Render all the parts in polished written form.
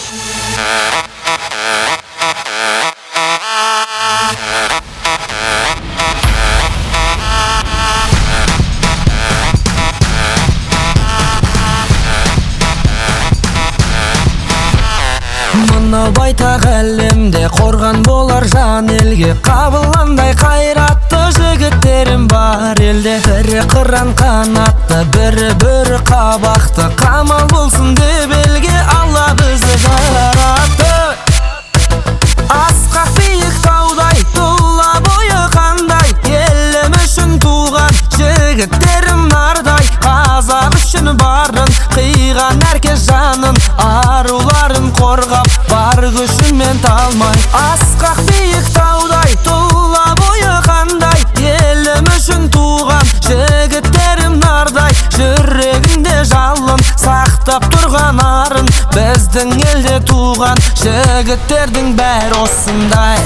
Мына байтақ әлемде қорған болар жан елге, қабыландай қайратты жігіттерім бар елде. Бірі қыран қанатты, бірі қабақты, қамал болсын деп елге Алла бізді жаратты. Асқақ биік таудай, тұла бойы қандай, елім үшін туған жігіттерім нардай. Қазақ үшін барын қиған әркез жанын, аруларын қорғап бар күшімен талмай. Асқақ биік таудай, тұла бойы қандай, елім үшін туған жігіттерім нардай. Жүрегінде жалын сақтап тұрған арын, біздің елде туған жігіттердің бәрі осындай.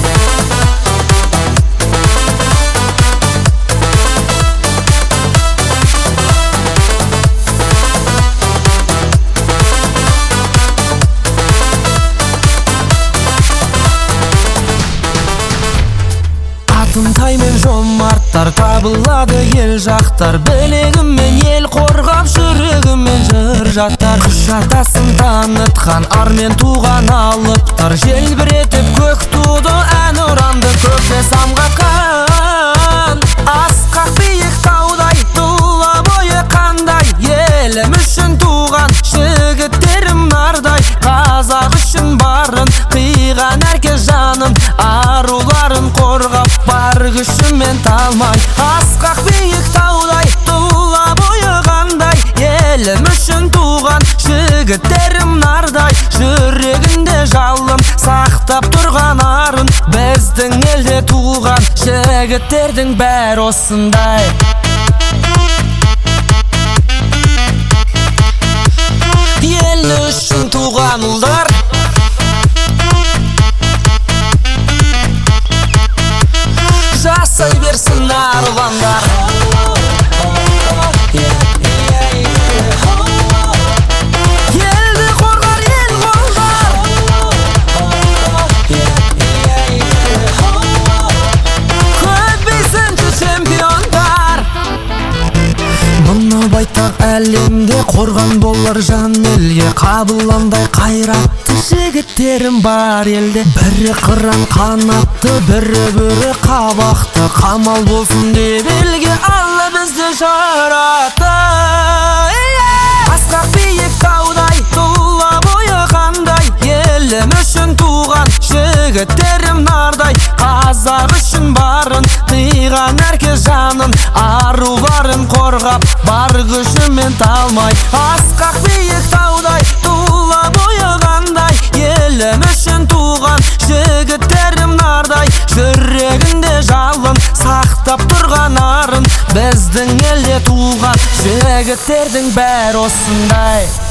Тай мен жомарттар табылады ел жақтар, білегіммен ел қорғап жүрегіммен жыр жаттар. Құшатасын танытқан армен туған алыптар, желбіретіп көк туды ән ұранды көкте самғатқан. Асқақ биік таудай, тұла бойы қандай, елім үшін туған жігіттерім нардай. Қазақ үшін барын қиған әркез жанын, аруларын қорғап бар күшімен талмай. Асқақ биік таудай, тұла бойы қандай, елім үшін туған жігіттерім нардай. Жүрегінде жалын сақтап тұрған арын, біздің елде туған жігіттердің бәрі осындай. Ел үшін туған ұлдар, жасай берсін арландар. Елді қорғар ел қолдар, көтбейсінші чемпиондар. Мына байтақ әлемде қорған болар жан елге, қабыландай қайратты жігіттерім бар елде. Бірі қыран қанатты, бірі қабақты, қамал болсын деп елге Алла бізді жаратты. Асқақ биік таудай, тұла бойы қандай, елім үшін туған жігіттерім нардай. Қазақ үшін барын қиған әркез жанын, аруларын қорғап бар күшімен талмай. Асқақ биік таудай, тұла бойы қандай, елім үшін туған жігіттерім нардай. Жүрегінде жалын сақтап тұрған арын, біздің елде туған жігіттердің бәрі осындай.